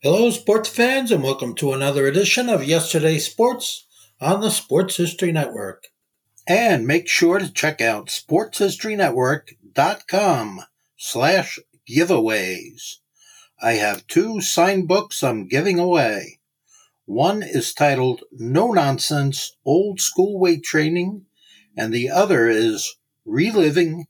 Hello, sports fans, and welcome to another edition of Yesterday's Sports on the Sports History Network. And make sure to check out sportshistorynetwork.com/giveaways. I have 2 signed books I'm giving away. One is titled No Nonsense Old School Weight Training, and the other is Reliving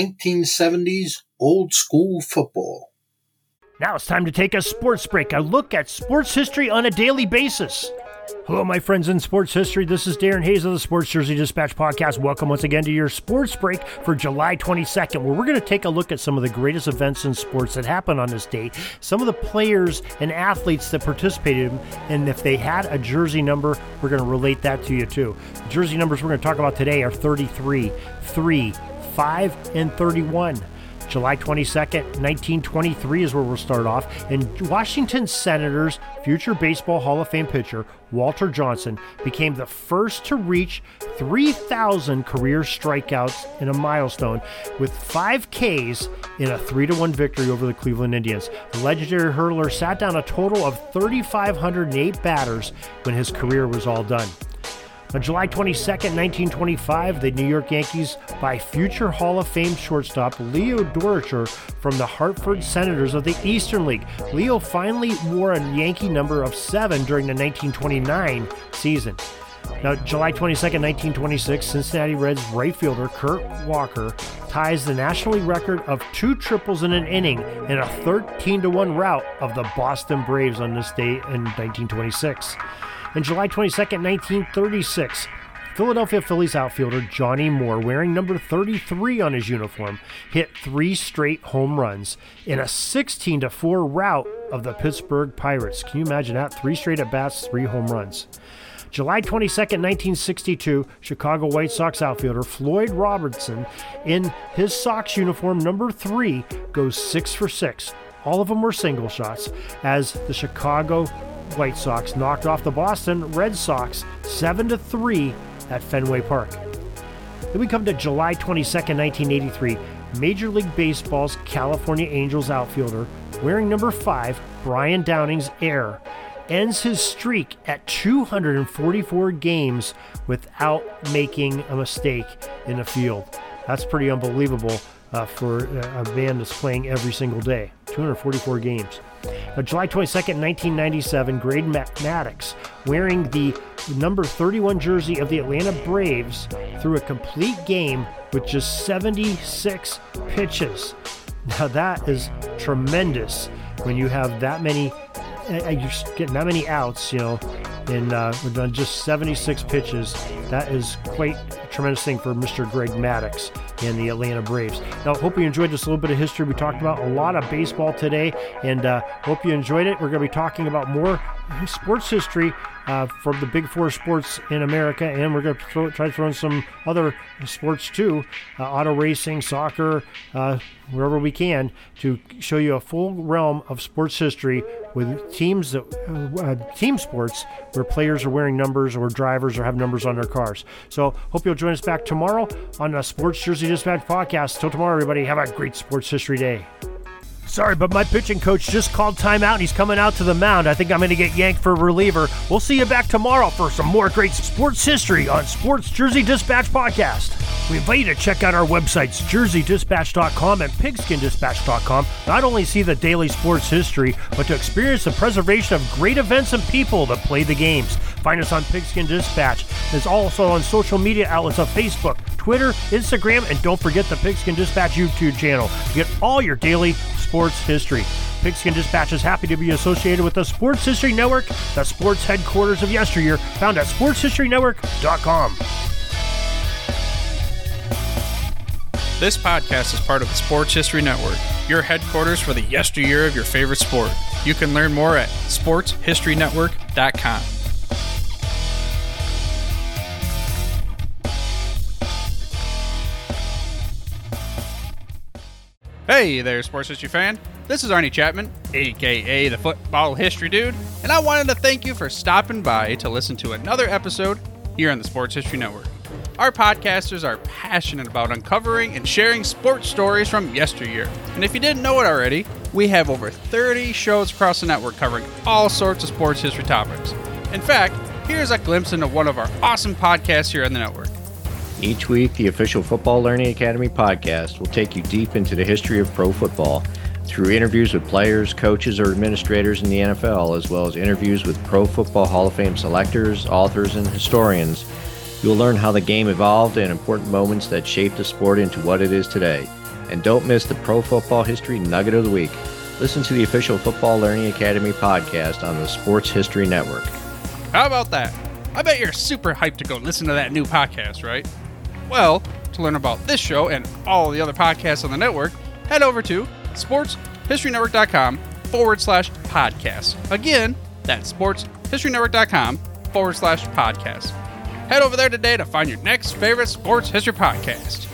1970s Old School Football. Now it's time to take a sports break, a look at sports history on a daily basis. Hello, my friends in sports history. This is Darren Hayes of the Sports Jersey Dispatch Podcast. Welcome once again to your sports break for July 22nd, where we're going to take a look at some of the greatest events in sports that happened on this date, some of the players and athletes that participated, and if they had a jersey number, we're going to relate that to you too. The jersey numbers we're going to talk about today are 33, 3, 5, and 31. July 22nd, 1923 is where we'll start off, and Washington Senators future Baseball Hall of Fame pitcher Walter Johnson became the first to reach 3,000 career strikeouts in a milestone with 5 Ks in a 3-1 victory over the Cleveland Indians. The legendary hurler sat down a total of 3,508 batters when his career was all done. On July 22nd, 1925, the New York Yankees buy future Hall of Fame shortstop Leo Durocher from the Hartford Senators of the Eastern League. Leo finally wore a Yankee number of 7 during the 1929 season. Now, July 22nd, 1926, Cincinnati Reds right fielder Kurt Walker ties the National League record of 2 triples in an inning in a 13-1 rout of the Boston Braves on this day in 1926. On July 22nd, 1936, Philadelphia Phillies outfielder Johnny Moore, wearing number 33 on his uniform, hit 3 straight home runs in a 16-4 rout of the Pittsburgh Pirates. Can you imagine that? 3 straight at-bats, 3 home runs. July 22nd, 1962, Chicago White Sox outfielder Floyd Robertson, in his Sox uniform number 3, goes 6 for 6. All of them were single shots, as the Chicago White Sox knocked off the Boston Red Sox 7-3 at Fenway Park. Then we come to July 22nd, 1983. Major League Baseball's California Angels outfielder, wearing number 5, Brian Downing's heir, ends his streak at 244 games without making a mistake in the field. That's pretty unbelievable for a man that's playing every single day. 244 games. Now, July 22nd, 1997, Greg Maddux, wearing the number 31 jersey of the Atlanta Braves, threw a complete game with just 76 pitches. Now that is tremendous when you have that many, you're getting that many outs, and with just 76 pitches. That is quite a tremendous thing for Mr. Greg Maddux and the Atlanta Braves. Now, hope you enjoyed this little bit of history. We talked about a lot of baseball today, and hope you enjoyed it. We're going to be talking about more sports history from the Big 4 sports in America, and we're going to try to throw in some other sports too, auto racing, soccer, wherever we can, to show you a full realm of sports history with teams that team sports where players are wearing numbers or drivers or have numbers on their cars. So hope you'll join us back tomorrow on the Sports Jersey Dispatch Podcast. Till tomorrow, everybody, have a great sports history day. Sorry, but my pitching coach just called timeout and he's coming out to the mound. I think I'm going to get yanked for a reliever. We'll see you back tomorrow for some more great sports history on Sports Jersey Dispatch Podcast. We invite you to check out our websites, jerseydispatch.com and pigskindispatch.com. Not only see the daily sports history, but to experience the preservation of great events and people that play the games. Find us on Pigskin Dispatch. It's also on social media outlets of Facebook, Twitter, Instagram, and don't forget the Pigskin Dispatch YouTube channel to get all your daily sports history. Pigskin Dispatch is happy to be associated with the Sports History Network, the sports headquarters of yesteryear, found at sportshistorynetwork.com. This podcast is part of the Sports History Network, your headquarters for the yesteryear of your favorite sport. You can learn more at sportshistorynetwork.com. Hey there, sports history fan. This is Arnie Chapman, aka the Football History Dude, and I wanted to thank you for stopping by to listen to another episode here on the Sports History Network. Our podcasters are passionate about uncovering and sharing sports stories from yesteryear. And if you didn't know it already, We have over 30 shows across the network covering all sorts of sports history topics. In fact, here's a glimpse into one of our awesome podcasts here on the network. Each week, the official Football Learning Academy podcast will take you deep into the history of pro football through interviews with players, coaches, or administrators in the NFL, as well as interviews with Pro Football Hall of Fame selectors, authors, and historians. You'll learn how the game evolved and important moments that shaped the sport into what it is today. And don't miss the Pro Football History Nugget of the Week. Listen to the official Football Learning Academy podcast on the Sports History Network. How about that? I bet you're super hyped to go listen to that new podcast, right? Well, to learn about this show and all the other podcasts on the network, head over to sportshistorynetwork.com/podcast. Again, that's sportshistorynetwork.com/podcast. Head over there today to find your next favorite sports history podcast.